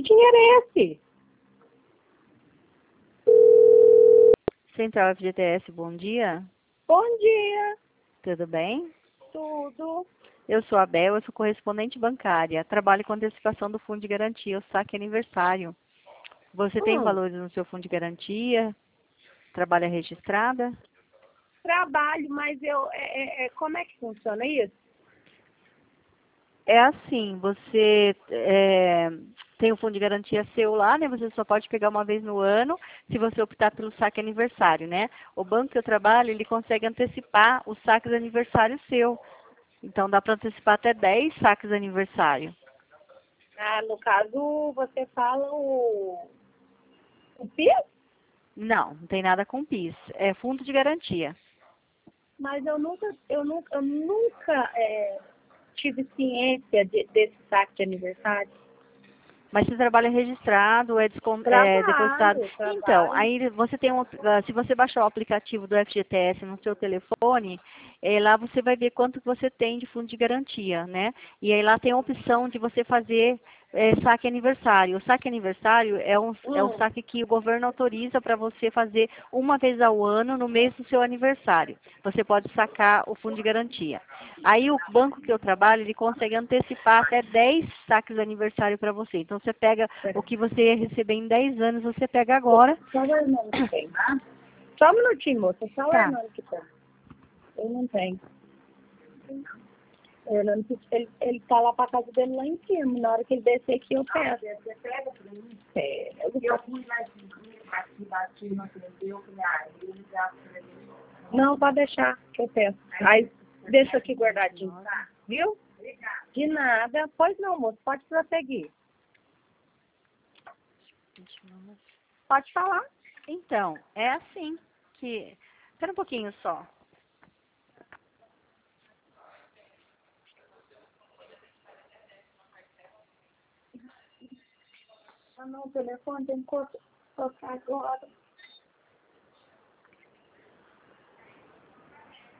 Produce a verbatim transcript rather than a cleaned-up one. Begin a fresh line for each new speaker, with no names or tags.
dinheiro é esse?
Central F G T S, bom dia.
Bom dia.
Tudo bem?
Tudo.
Eu sou a Bel, eu sou correspondente bancária. Trabalho com antecipação do fundo de garantia, o saque aniversário. Você tem
Hum.
valores no seu fundo de garantia? Trabalha registrada?
Trabalho, mas eu... É, é, é, como é que funciona isso?
É assim, você é, tem o fundo de garantia seu lá, né? Você só pode pegar uma vez no ano, se você optar pelo saque aniversário, né? O banco que eu trabalho, ele consegue antecipar o saque de aniversário seu. Então, dá para antecipar até dez saques de aniversário.
Ah, no caso, você fala o... O P I S?
Não, não tem nada com PIS. É fundo de garantia.
Mas eu nunca, eu nunca, eu nunca é, tive ciência de, desse saque de aniversário.
Mas se trabalho é registrado, é, descon- é depositado.
Trabalho,
Então,
trabalho.
aí você tem um, ah, se você baixar o aplicativo do F G T S no seu telefone, eh, lá você vai ver quanto que você tem de fundo de garantia, né? E aí lá tem a opção de você fazer eh, saque aniversário. O saque aniversário é um, é um
Hum.
saque que o governo autoriza para você fazer uma vez ao ano no mês do seu aniversário. Você pode sacar o fundo de garantia. Aí o banco que eu trabalho, ele consegue antecipar até dez saques de aniversário para você. Então você pega o que você ia receber em dez anos, você pega agora.
Só o Hernando que tem, tá? Só um minutinho, moça. Só o
Tá.
Hernando que tem. Eu não tenho. O Hernando, ele, ele tá lá pra casa dele lá em cima. Na hora que ele descer aqui, eu peço. Você pega pra mim? Pega. Eu fui lá aqui, bati, não entendeu, que ele já... Não, pode deixar, que eu peço. Aí, deixa aqui guardadinho, tá? Viu? De nada. Pois não, moço. Pode prosseguir. Pode falar.
Então, é assim que... Espera um pouquinho só.
Ah, não, o telefone tem que colocar agora.